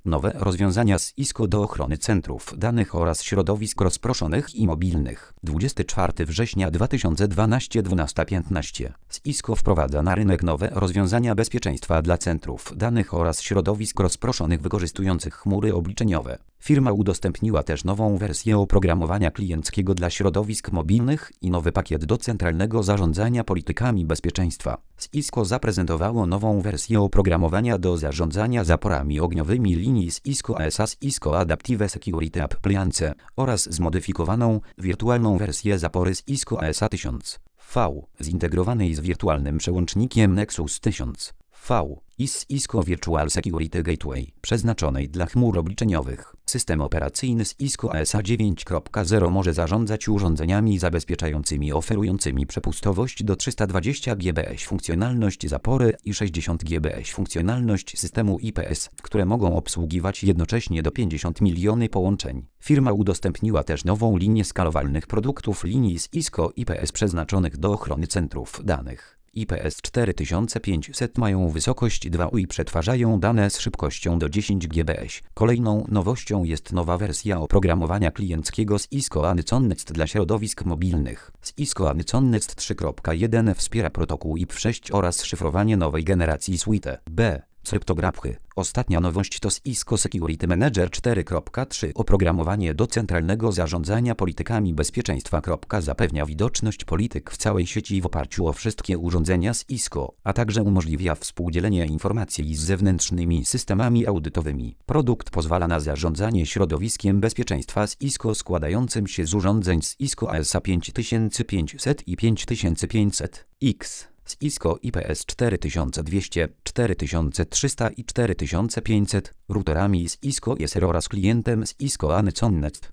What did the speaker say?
Nowe rozwiązania z ISO do ochrony centrów danych oraz środowisk rozproszonych i mobilnych. 24 września 2012 12:15. ISO wprowadza na rynek nowe rozwiązania bezpieczeństwa dla centrów danych oraz środowisk rozproszonych wykorzystujących chmury obliczeniowe. Firma udostępniła też nową wersję oprogramowania klienckiego dla środowisk mobilnych i nowy pakiet do centralnego zarządzania politykami bezpieczeństwa. ISO zaprezentowało nową wersję oprogramowania do zarządzania zaporami ogniowymi linii z ISO SA z ISO Adaptive Security Appliance oraz zmodyfikowaną, wirtualną wersję zapory z ISO SA 1000 V, zintegrowanej z wirtualnym przełącznikiem Nexus 1000 V i z ISO Virtual Security Gateway, przeznaczonej dla chmur obliczeniowych. System operacyjny z ISO SA 9.0 może zarządzać urządzeniami zabezpieczającymi oferującymi przepustowość do 320 GbS funkcjonalność zapory i 60 GbS funkcjonalność systemu IPS, które mogą obsługiwać jednocześnie do 50 milionów połączeń. Firma udostępniła też nową linię skalowalnych produktów linii z ISO IPS przeznaczonych do ochrony centrów danych. IPS 4500 mają wysokość 2 i przetwarzają dane z szybkością do 10 GbS. Kolejną nowością jest nowa wersja oprogramowania klienckiego z ISO AnyConnect dla środowisk mobilnych. Z ISO AnyConnect 3.1 wspiera protokół IP6 oraz szyfrowanie nowej generacji Suite B. Kryptografy. Ostatnia nowość to z ISO Security Manager 4.3 oprogramowanie do centralnego zarządzania politykami bezpieczeństwa. Zapewnia widoczność polityk w całej sieci w oparciu o wszystkie urządzenia z ISO, a także umożliwia współdzielenie informacji z zewnętrznymi systemami audytowymi. Produkt pozwala na zarządzanie środowiskiem bezpieczeństwa z ISO składającym się z urządzeń z ISO SA 5500 i 5500X. Z ISO IPS 4200, 4300 i 4500, routerami z ISO ESR oraz klientem z ISO AnyConnect.